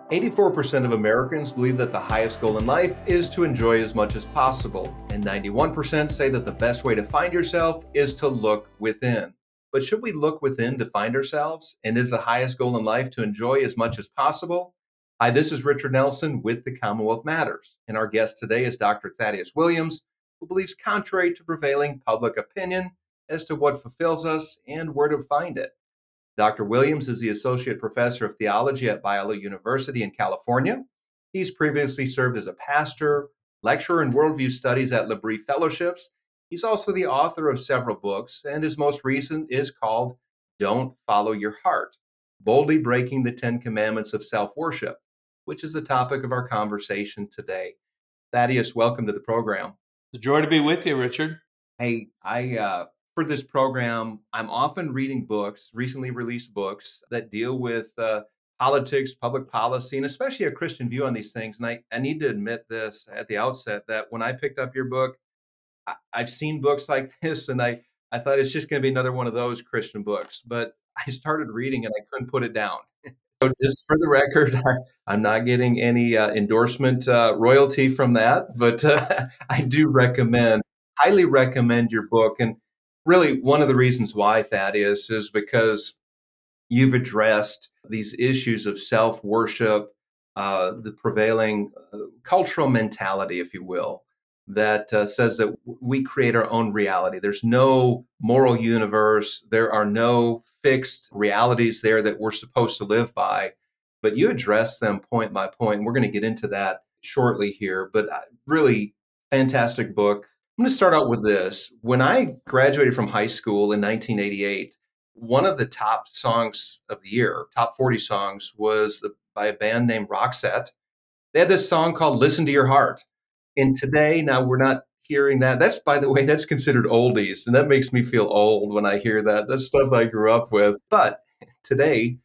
84% of Americans believe that the highest goal in life is to enjoy as much as possible, and 91% say that the best way to find yourself is to look within. But should we look within to find ourselves? And is the highest goal in life to enjoy as much as possible? Hi, this is Richard Nelson with the Commonwealth Matters, and our guest today is Dr. Thaddeus Williams, who believes contrary to prevailing public opinion as to what fulfills us and where to find it. Dr. Williams is the Associate Professor of Theology at Biola University in California. He's previously served as a pastor, lecturer in worldview studies at L'Abri Fellowships. He's also the author of several books, and his most recent is called Don't Follow Your Heart, Boldly Breaking the Ten Commandments of Self-Worship, which is the topic of our conversation today. Thaddeus, welcome to the program. It's a joy to be with you, Richard. Hey, for this program, I'm often reading books, recently released books that deal with politics, public policy, and especially a Christian view on these things. And I need to admit this at the outset that when I picked up your book, I've seen books like this, and I thought it's just going to be another one of those Christian books. But I started reading and I couldn't put it down. So just for the record, I'm not getting any endorsement royalty from that, but I do highly recommend your book. And really, one of the reasons why, Thaddeus, is because you've addressed these issues of self worship, the prevailing cultural mentality, if you will, that says that we create our own reality. There's no moral universe, there are no fixed realities there that we're supposed to live by. But you address them point by point. We're going to get into that shortly here, but really fantastic book. I'm going to start out with this. When I graduated from high school in 1988, one of the top songs of the year, top 40 songs, was by a band named Roxette. They had this song called Listen to Your Heart. And today, now we're not hearing that. That's, by the way, that's considered oldies. And that makes me feel old when I hear that. That's stuff I grew up with. But today,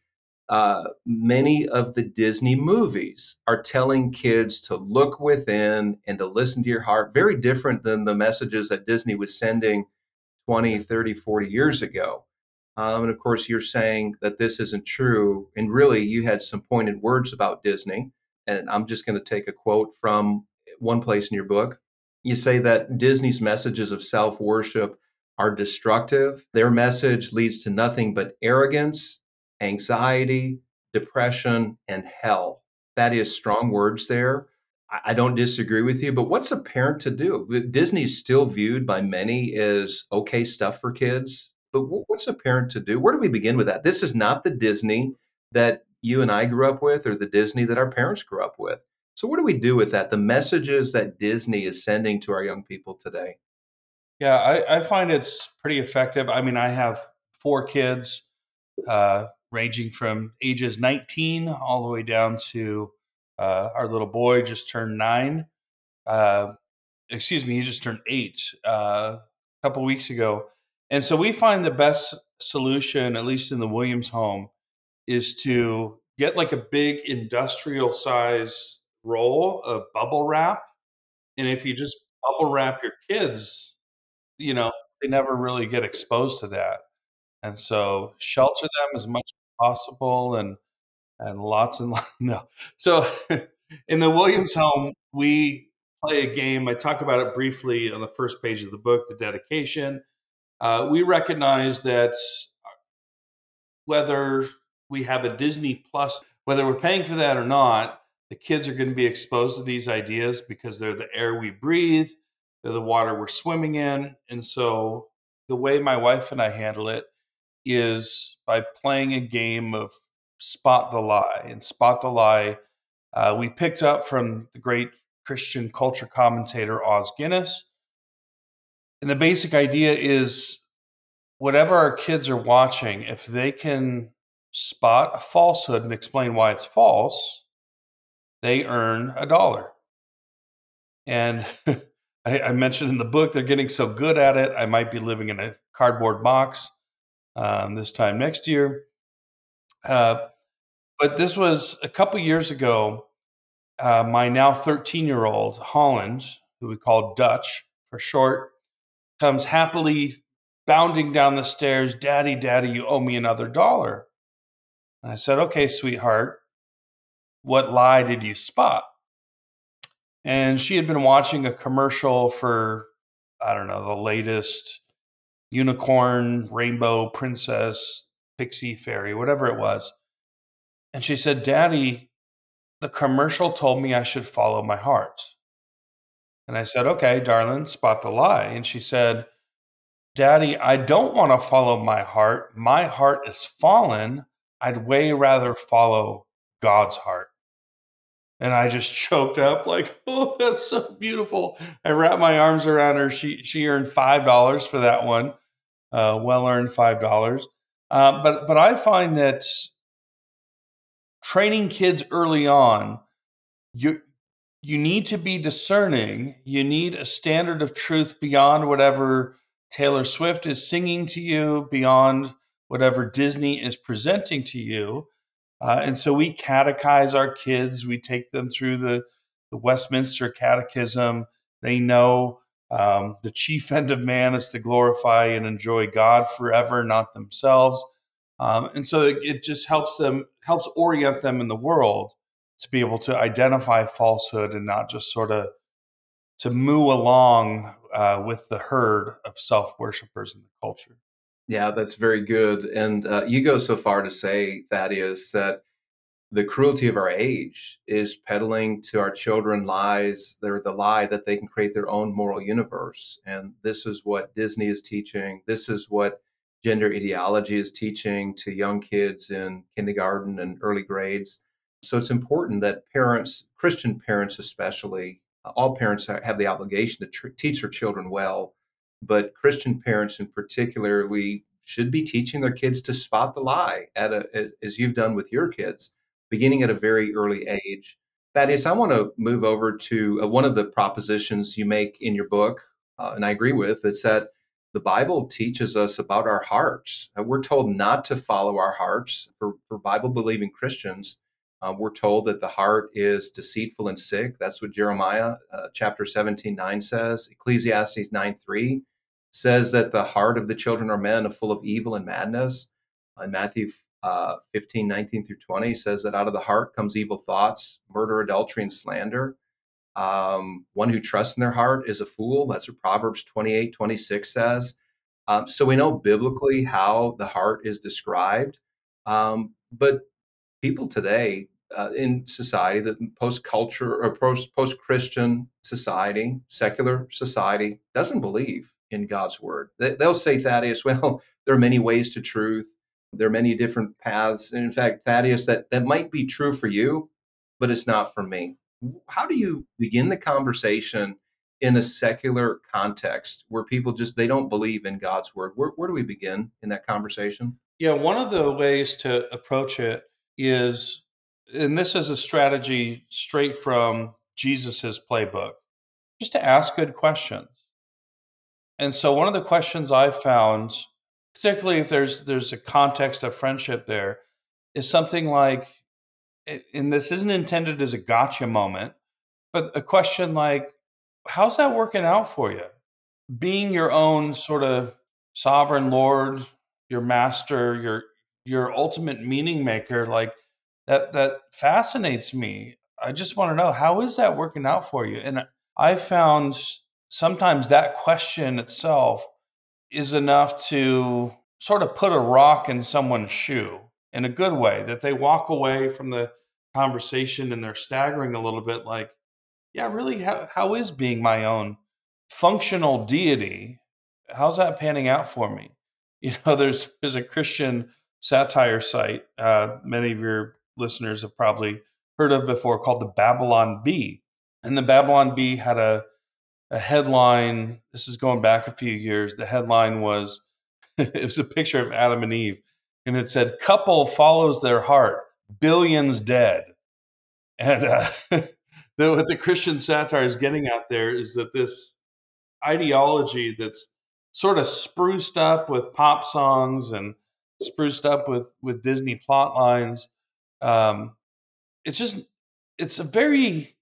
many of the Disney movies are telling kids to look within and to listen to your heart, very different than the messages that Disney was sending 20, 30, 40 years ago. And of course, you're saying that this isn't true. And really, you had some pointed words about Disney. And I'm just going to take a quote from one place in your book. You say that Disney's messages of self worship are destructive. Their message leads to nothing but arrogance, anxiety, depression, and hell. That is strong words there. I don't disagree with you, but what's a parent to do? Disney's still viewed by many as okay stuff for kids, but what's a parent to do? Where do we begin with that? This is not the Disney that you and I grew up with or the Disney that our parents grew up with. So what do we do with that? The messages that Disney is sending to our young people today. Yeah, I find it's pretty effective. I mean, I have four kids, ranging from ages 19 all the way down to our little boy just turned 9. Uh, Excuse me, he just turned 8 a couple weeks ago. And so we find the best solution, at least in the Williams home, is to get like a big industrial size roll of bubble wrap. And if you just bubble wrap your kids, you know, they never really get exposed to that. And so shelter them as much as possible and lots and lots. No. So in the Williams home, we play a game. I talk about it briefly on the first page of the book, the dedication. We recognize that whether we have a Disney Plus, whether we're paying for that or not, the kids are going to be exposed to these ideas because they're the air we breathe, they're the water we're swimming in. And so the way my wife and I handle it is by playing a game of spot the lie. And spot the lie, we picked up from the great Christian culture commentator Os Guinness. And the basic idea is whatever our kids are watching, if they can spot a falsehood and explain why it's false, they earn $1. And I mentioned in the book, they're getting so good at it. I might be living in a cardboard box this time next year. But this was a couple years ago. My now 13-year-old Holland, who we call Dutch for short, comes happily bounding down the stairs. Daddy, Daddy, you owe me another $1. And I said, okay, sweetheart, what lie did you spot? And she had been watching a commercial for, I don't know, the latest unicorn, rainbow princess, pixie fairy, whatever it was. And she said, Daddy, the commercial told me I should follow my heart. And I said, okay, darling, spot the lie. And she said, Daddy, I don't want to follow my heart. My heart is fallen. I'd way rather follow God's heart. And I just choked up like, oh, that's so beautiful. I wrapped my arms around her. She earned $5 for that one. Well earned $5. But I find that training kids early on, you need to be discerning. You need a standard of truth beyond whatever Taylor Swift is singing to you, beyond whatever Disney is presenting to you. And so we catechize our kids. We take them through the Westminster Catechism. They know the chief end of man is to glorify and enjoy God forever, not themselves. And so it just helps orient them in the world to be able to identify falsehood and not just sort of to moo along with the herd of self-worshipers in the culture. Yeah, that's very good. And you go so far to say, Thaddeus, that the cruelty of our age is peddling to our children lies. They're the lie that they can create their own moral universe. And this is what Disney is teaching. This is what gender ideology is teaching to young kids in kindergarten and early grades. So it's important that parents, Christian parents especially, all parents have the obligation to teach their children well, but Christian parents in particularly should be teaching their kids to spot the lie as you've done with your kids, beginning at a very early age. Thaddeus, I want to move over to one of the propositions you make in your book, and I agree with, is that the Bible teaches us about our hearts. We're told not to follow our hearts. For Bible believing Christians, we're told that the heart is deceitful and sick. That's what Jeremiah chapter 17:9 says. Ecclesiastes 9:3 says that the heart of the children of men are full of evil and madness. And Matthew 15:19 through 20 says that out of the heart comes evil thoughts, murder, adultery, and slander. One who trusts in their heart is a fool. That's what Proverbs 28:26 says. So we know biblically how the heart is described. But people today in society, that post-culture or post-Christian society, secular society, doesn't believe in God's word. They'll say, Thaddeus, well, there are many ways to truth. There are many different paths. And in fact, Thaddeus, that might be true for you, but it's not for me. How do you begin the conversation in a secular context where people just they don't believe in God's word? Where do we begin in that conversation? Yeah, one of the ways to approach it is, and this is a strategy straight from Jesus's playbook, just to ask good questions. And so one of the questions I've found, particularly if there's a context of friendship there, is something like, and this isn't intended as a gotcha moment, but a question like, how's that working out for you? Being your own sort of sovereign lord, your master, your ultimate meaning maker, like that fascinates me. I just want to know, how is that working out for you? And I found sometimes that question itself is enough to sort of put a rock in someone's shoe in a good way, that they walk away from the conversation and they're staggering a little bit like, yeah, really, how is being my own functional deity, how's that panning out for me? You know, there's a Christian satire site many of your listeners have probably heard of before called the Babylon Bee. And the Babylon Bee had a headline. This is going back a few years. The headline was, it was a picture of Adam and Eve, and it said, couple follows their heart, billions dead. And what the Christian satire is getting at there is that this ideology that's sort of spruced up with pop songs and spruced up with Disney plot lines. It's a very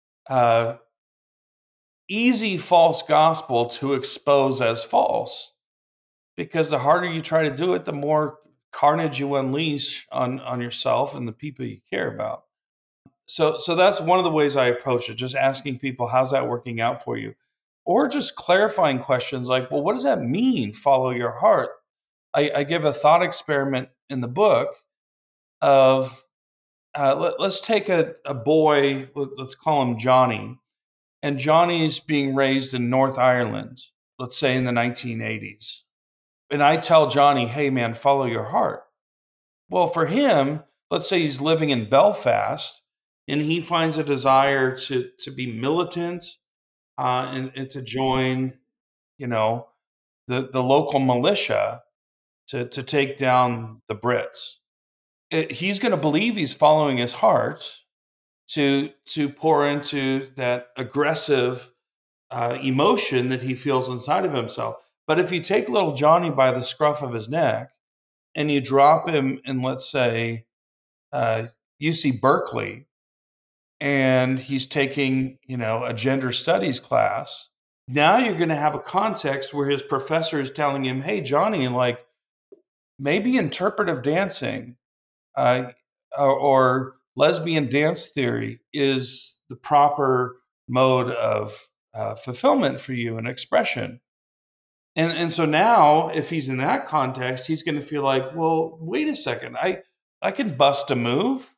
easy false gospel to expose as false, because the harder you try to do it, the more carnage you unleash on yourself and the people you care about. So that's one of the ways I approach it, just asking people, how's that working out for you? Or just clarifying questions like, well, what does that mean, follow your heart? I give a thought experiment in the book of let's take a boy, let's call him Johnny, and Johnny's being raised in North Ireland, let's say in the 1980s. And I tell Johnny, hey, man, follow your heart. Well, for him, let's say he's living in Belfast and he finds a desire to be militant and to join, you know, the local militia to take down the Brits. He's going to believe he's following his heart to pour into that aggressive emotion that he feels inside of himself. But if you take little Johnny by the scruff of his neck and you drop him in, let's say, UC Berkeley, and he's taking, a gender studies class, now you're going to have a context where his professor is telling him, hey, Johnny, like maybe interpretive dancing uh, or lesbian dance theory is the proper mode of fulfillment for you and expression. And so now, if he's in that context, he's going to feel like, well, wait a second, I can bust a move,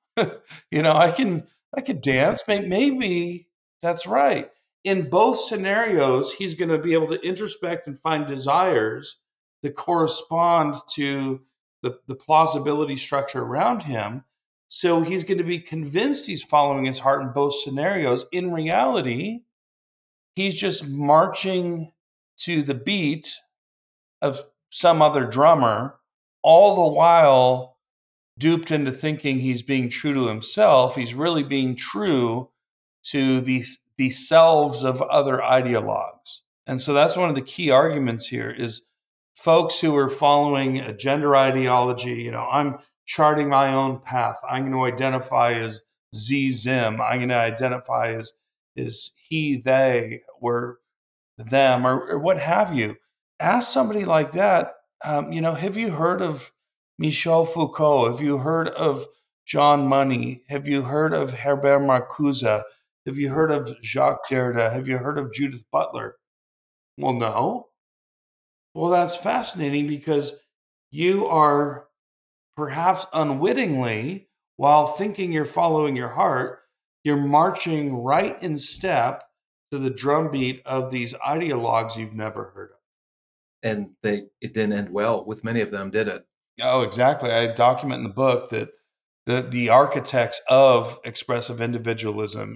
I could dance. Maybe that's right. In both scenarios, he's going to be able to introspect and find desires that correspond to the plausibility structure around him. So he's going to be convinced he's following his heart in both scenarios. In reality, he's just marching to the beat of some other drummer, all the while duped into thinking he's being true to himself. He's really being true to the selves of other ideologues. And so that's one of the key arguments here is folks who are following a gender ideology, I'm charting my own path. I'm going to identify as Zim. I'm going to identify as he, they, or them, or what have you. Ask somebody like that, have you heard of Michel Foucault? Have you heard of John Money? Have you heard of Herbert Marcuse? Have you heard of Jacques Derrida? Have you heard of Judith Butler? Well, no. Well, that's fascinating because you are perhaps unwittingly, while thinking you're following your heart, you're marching right in step to the drumbeat of these ideologues you've never heard of. And it didn't end well with many of them, did it? Oh, exactly. I document in the book that the architects of expressive individualism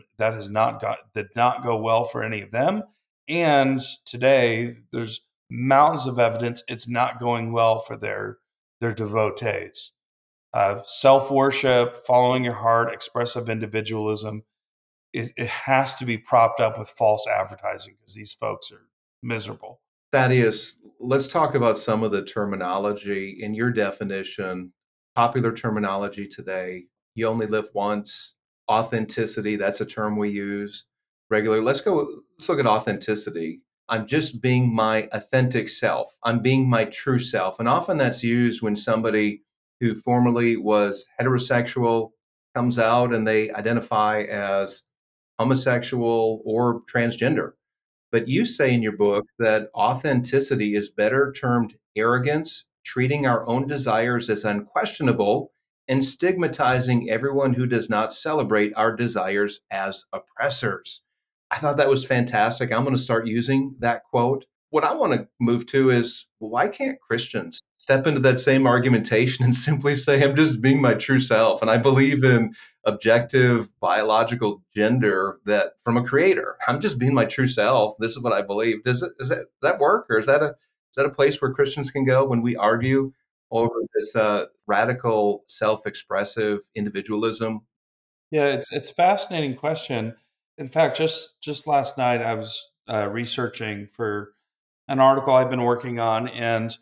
did not go well for any of them. And today there's mountains of evidence it's not going well for their devotees. Self-worship, following your heart, expressive individualism, it has to be propped up with false advertising because these folks are miserable. Thaddeus, let's talk about some of the terminology in your definition, popular terminology today. You only live once, authenticity, that's a term we use regularly. Let's look at authenticity. I'm just being my authentic self. I'm being my true self. And often that's used when somebody who formerly was heterosexual comes out and they identify as homosexual or transgender. But you say in your book that authenticity is better termed arrogance, treating our own desires as unquestionable, and stigmatizing everyone who does not celebrate our desires as oppressors. I thought that was fantastic. I'm going to start using that quote. What I want to move to is, well, why can't Christians step into that same argumentation and simply say, I'm just being my true self? And I believe in objective biological gender that from a creator. I'm just being my true self. This is what I believe. Does that work, or is that a place where Christians can go when we argue over this radical self-expressive individualism? Yeah, it's a fascinating question. In fact, just last night I was researching for an article I've been working on, and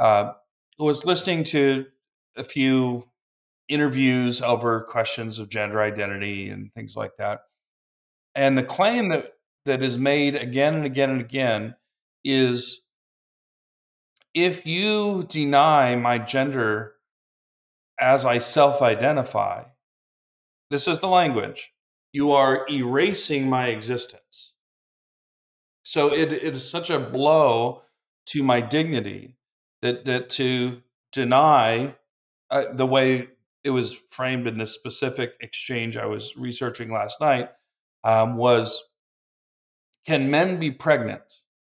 was listening to a few interviews over questions of gender identity and things like that. And the claim that is made again and again and again is if you deny my gender as I self identify, this is the language. you are erasing my existence. So it is such a blow to my dignity that to deny the way it was framed in this specific exchange I was researching last night was, can men be pregnant?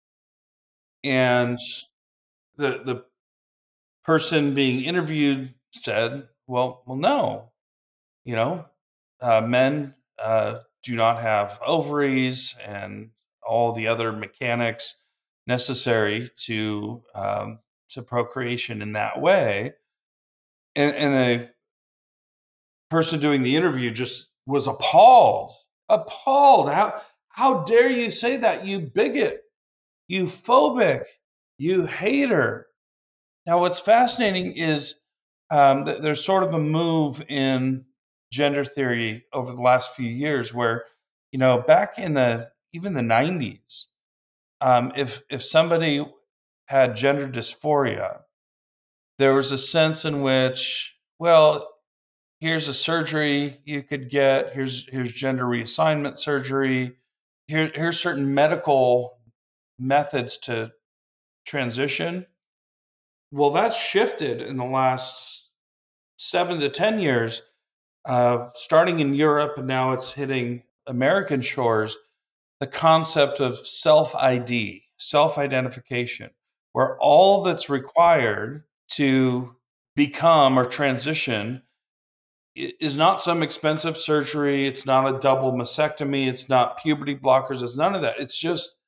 And the person being interviewed said, well, no, you know, men do not have ovaries and all the other mechanics necessary to procreation in that way. And the person doing the interview just was appalled. How dare you say that, you bigot, you phobic, you hater? Now, what's fascinating is there's sort of a move in gender theory over the last few years where, back in even the 90s, if somebody had gender dysphoria, there was a sense in which, well, here's a surgery you could get, here's gender reassignment surgery, here's certain medical methods to transition. Well, that's shifted in the last 7 to 10 years, starting in Europe, and now it's hitting American shores. The concept of self ID, self identification, where all that's required to become or transition is not some expensive surgery. It's not a double mastectomy. It's not puberty blockers. It's none of that. It's just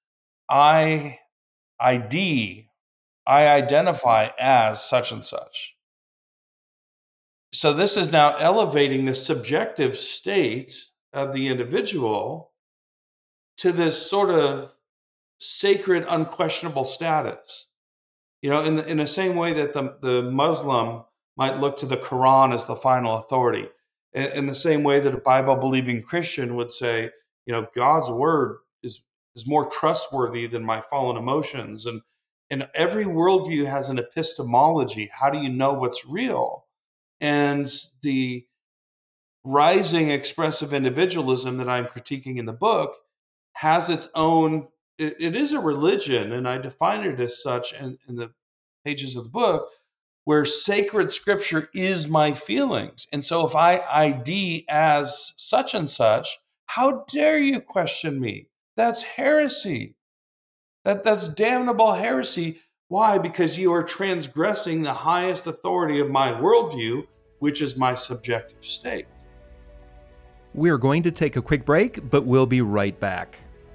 ID. I identify as such and such. So this is now elevating the subjective state of the individual to this sort of sacred, unquestionable status. In the same way that the Muslim might look to the Quran as the final authority, in the same way that a Bible-believing Christian would say, God's word is more trustworthy than my fallen emotions. And every worldview has an epistemology. How do you know what's real? And the rising expressive individualism that I'm critiquing in the book has its own, it is a religion, and I define it as such in the pages of the book, where sacred scripture is my feelings. And so if I ID as such and such, how dare you question me? That's heresy. That's damnable heresy. Why? Because you are transgressing the highest authority of my worldview, which is my subjective state. We're going to take a quick break, but we'll be right back.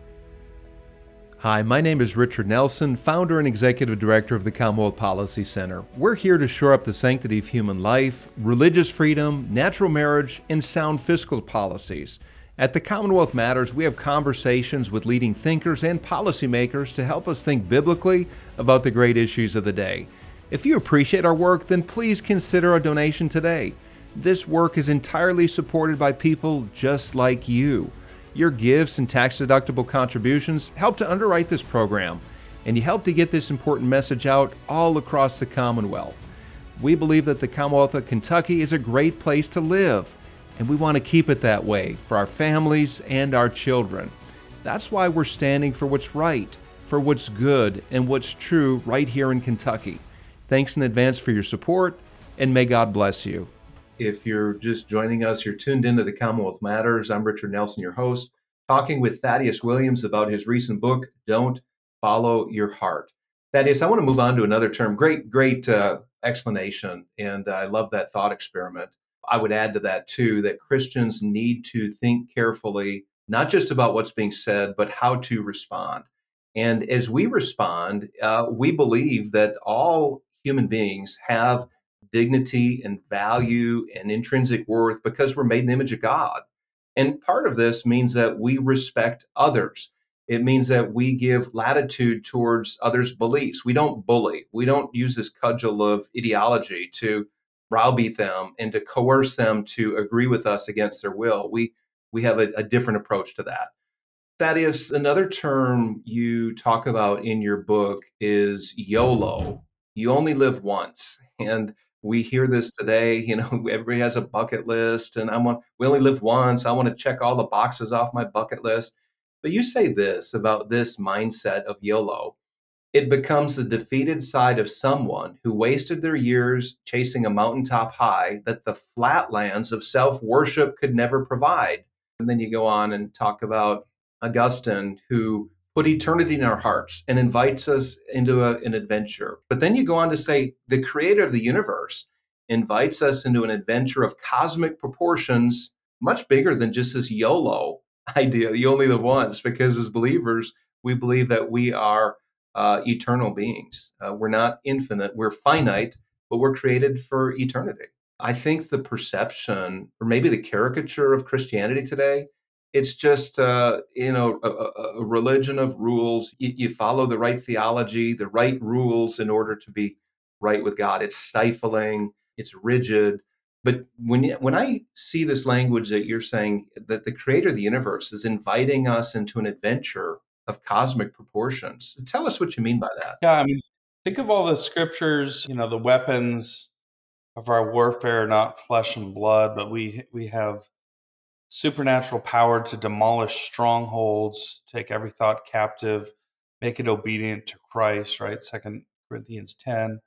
Hi, my name is Richard Nelson, founder and executive director of the Commonwealth Policy Center. We're here to shore up the sanctity of human life, religious freedom, natural marriage, and sound fiscal policies. At the Commonwealth Matters, we have conversations with leading thinkers and policymakers to help us think biblically about the great issues of the day. If you appreciate our work, then please consider a donation today. This work is entirely supported by people just like you. Your gifts and tax-deductible contributions help to underwrite this program, and you help to get this important message out all across the Commonwealth. We believe that the Commonwealth of Kentucky is a great place to live, and we want to keep it that way for our families and our children. That's why we're standing for what's right, for what's good, and what's true right here in Kentucky. Thanks in advance for your support, and may God bless you. If you're just joining us, you're tuned into the Commonwealth Matters. I'm Richard Nelson, your host, talking with Thaddeus Williams about his recent book, Don't Follow Your Heart. Thaddeus, I want to move on to another term. Great explanation, and I love that thought experiment. I would add to that, too, that Christians need to think carefully, not just about what's being said, but how to respond. And as we respond, we believe that all human beings have dignity and value and intrinsic worth because we're made in the image of God. And part of this means that we respect others. It means that we give latitude towards others' beliefs. We don't bully. We don't use this cudgel of ideology to browbeat them and to coerce them to agree with us against their will. We have a different approach to that. Thaddeus, another term you talk about in your book is YOLO. You only live once. And We hear this today, everybody has a bucket list, and we only live once. I want to check all the boxes off my bucket list. But you say this about this mindset of YOLO. It becomes the defeated side of someone who wasted their years chasing a mountaintop high that the flatlands of self worship could never provide. And then you go on and talk about Augustine, who put eternity in our hearts and invites us into an adventure. But then you go on to say the creator of the universe invites us into an adventure of cosmic proportions, much bigger than just this YOLO idea. You only live once, because as believers, we believe that we are eternal beings. We're not infinite, we're finite, but we're created for eternity. I think the perception, or maybe the caricature of Christianity today, it's just a religion of rules. You follow the right theology, the right rules in order to be right with God. It's stifling, it's rigid. But when I see this language that you're saying, that the creator of the universe is inviting us into an adventure of cosmic proportions, tell us what you mean by that. Yeah, I mean, think of all the scriptures, the weapons of our warfare are not flesh and blood, but we have supernatural power to demolish strongholds, take every thought captive, make it obedient to Christ, right? 2 Corinthians 10,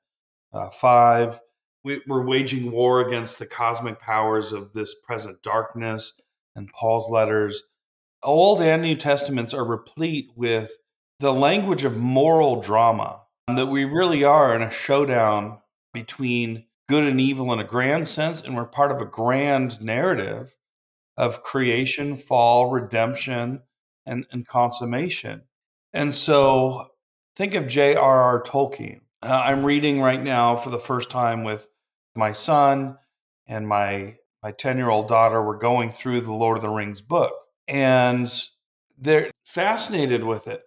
5. We're waging war against the cosmic powers of this present darkness. And Paul's letters, Old and New Testaments, are replete with the language of moral drama, that we really are in a showdown between good and evil in a grand sense, and we're part of a grand narrative of creation, fall, redemption, and consummation. And so think of J.R.R. Tolkien. I'm reading right now for the first time with my son and my 10-year-old daughter. We're going through the Lord of the Rings book, and they're fascinated with it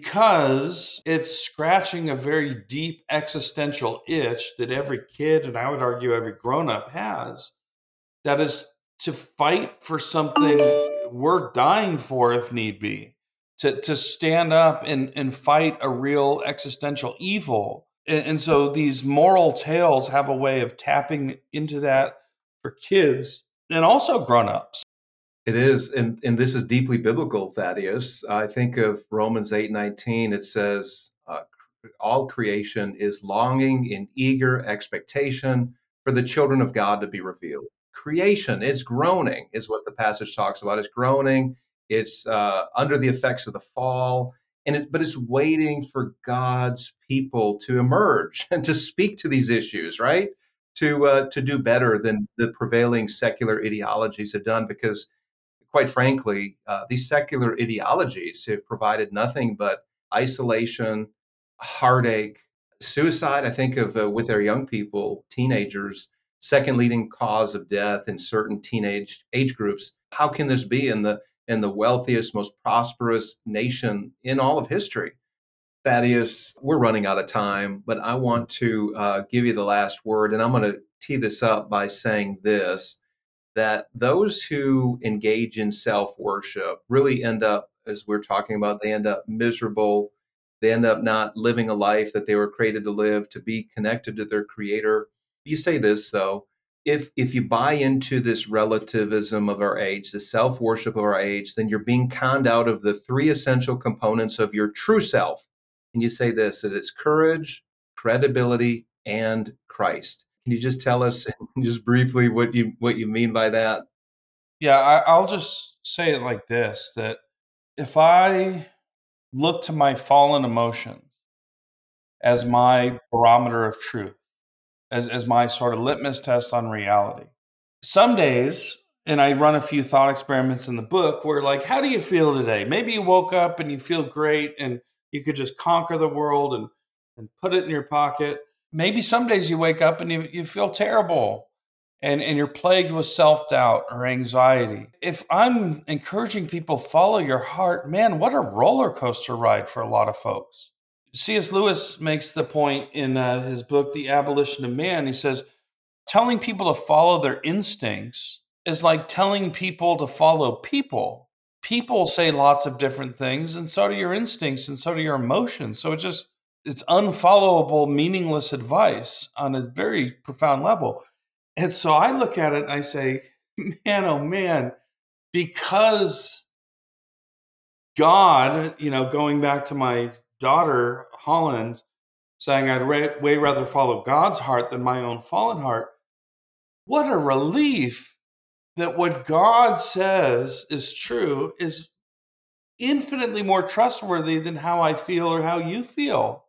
because it's scratching a very deep existential itch that every kid, and I would argue every grown-up, has. That is to fight for something worth dying for if need be, to stand up and fight a real existential evil. And so these moral tales have a way of tapping into that for kids and also grown-ups. It is, and this is deeply biblical, Thaddeus. I think of Romans 8:19. It says, all creation is longing in eager expectation for the children of God to be revealed. Creation, it's groaning, is what the passage talks about. It's groaning. It's under the effects of the fall, but it's waiting for God's people to emerge and to speak to these issues, right? To do better than the prevailing secular ideologies have done, because quite frankly, these secular ideologies have provided nothing but isolation, heartache, suicide. I think of with our young people, teenagers, second leading cause of death in certain teenage age groups. How can this be in the wealthiest, most prosperous nation in all of history? Thaddeus, we're running out of time, but I want to give you the last word, and I'm going to tee this up by saying this, that those who engage in self worship really end up, as we're talking about, they end up miserable. They end up not living a life that they were created to live, to be connected to their creator. You say this, though, if you buy into this relativism of our age, the self worship of our age, then you're being conned out of the three essential components of your true self. And you say this, that it's courage, credibility, and Christ. Can you just tell us just briefly what you mean by that? Yeah, I'll just say it like this, that if I look to my fallen emotions as my barometer of truth, as my sort of litmus test on reality, some days, and I run a few thought experiments in the book where, like, how do you feel today? Maybe you woke up and you feel great and you could just conquer the world and put it in your pocket. Maybe some days you wake up and you feel terrible and you're plagued with self-doubt or anxiety. If I'm encouraging people, follow your heart, man, what a roller coaster ride for a lot of folks. C.S. Lewis makes the point in his book, The Abolition of Man. He says, telling people to follow their instincts is like telling people to follow people. People say lots of different things, and so do your instincts, and so do your emotions. So it's unfollowable, meaningless advice on a very profound level. And so I look at it and I say, man, oh man, because God, going back to my daughter, Holland, saying I'd way rather follow God's heart than my own fallen heart. What a relief that what God says is true is infinitely more trustworthy than how I feel or how you feel.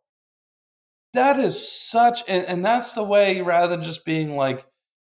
That is and that's the way, rather than just being like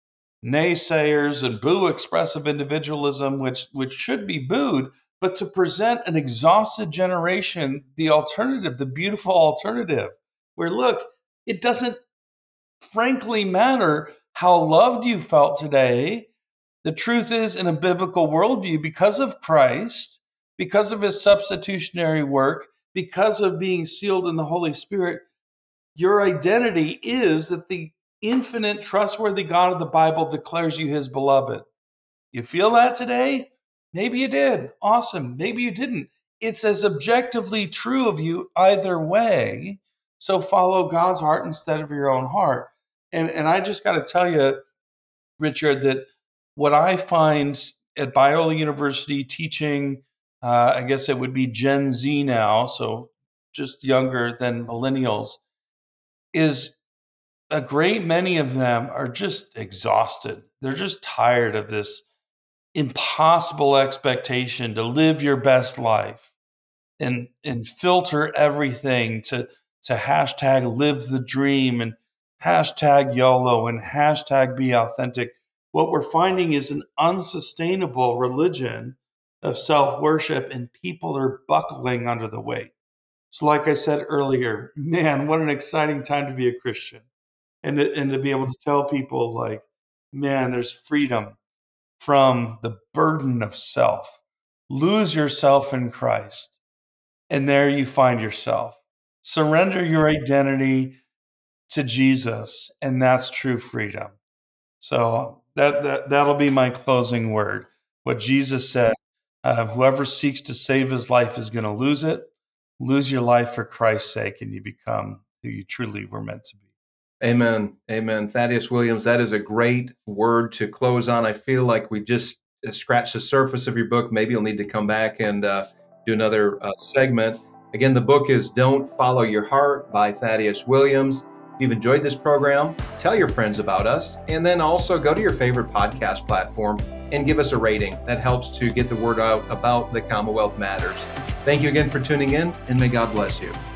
naysayers and boo expressive individualism, which should be booed, but to present an exhausted generation the alternative, the beautiful alternative, where look, it doesn't frankly matter how loved you felt today. The truth is, in a biblical worldview, because of Christ, because of his substitutionary work, because of being sealed in the Holy Spirit, your identity is that the infinite, trustworthy God of the Bible declares you his beloved. You feel that today? Maybe you did. Awesome. Maybe you didn't. It's as objectively true of you either way. So follow God's heart instead of your own heart. And I just got to tell you, Richard, that what I find at Biola University teaching, I guess it would be Gen Z now, so just younger than millennials, is a great many of them are just exhausted. They're just tired of this impossible expectation to live your best life and filter everything to hashtag live the dream and hashtag YOLO and hashtag be authentic. What we're finding is an unsustainable religion of self-worship, and people are buckling under the weight. So like I said earlier, man, what an exciting time to be a Christian. And to be able to tell people like, man, there's freedom from the burden of self. Lose yourself in Christ. And there you find yourself. Surrender your identity to Jesus, and that's true freedom. So that'll be my closing word. What Jesus said, whoever seeks to save his life is going to lose it. Lose your life for Christ's sake, and you become who you truly were meant to be. Amen. Amen. Thaddeus Williams, that is a great word to close on. I feel like we just scratched the surface of your book. Maybe you'll need to come back and do another segment. Again, the book is Don't Follow Your Heart by Thaddeus Williams. If you've enjoyed this program, tell your friends about us, and then also go to your favorite podcast platform and give us a rating. That helps to get the word out about the Commonwealth Matters. Thank you again for tuning in, and may God bless you.